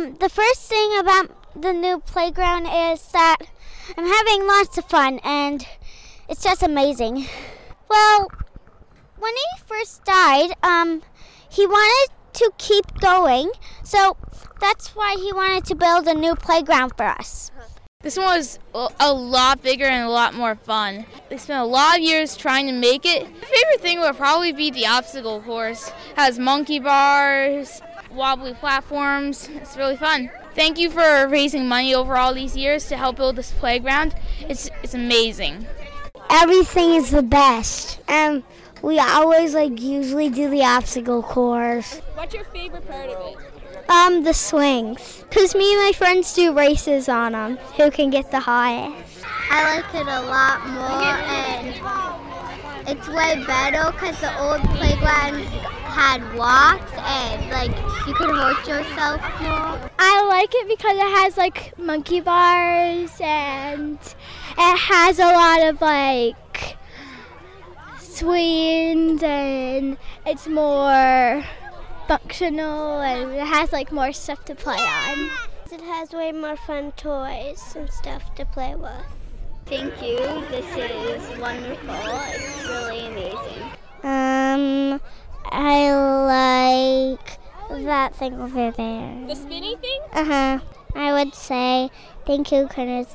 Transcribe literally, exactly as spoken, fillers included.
Um, the first thing about the new playground is that I'm having lots of fun, and it's just amazing. Well, when he first died, um, he wanted to keep going, so that's why he wanted to build a new playground for us. This one was a lot bigger and a lot more fun. They spent a lot of years trying to make it. My favorite thing would probably be the obstacle course. It has monkey bars, wobbly platforms. It's really fun. Thank you for raising money over all these years to help build this playground. It's it's amazing. Everything is the best. And we always like usually do the obstacle course. What's your favorite part of it? Um, the swings. Because me and my friends do races on them. Who can get the highest? I like it a lot more, and it's way better because the old playground had walks and like you could hurt yourself more. I like it because it has like monkey bars and it has a lot of like swings and it's more functional and it has like more stuff to play on. It has way more fun toys and stuff to play with. Thank you. This is wonderful. It's really amazing. Um, I like that thing over there. The spinny thing? Uh-huh. I would say thank you because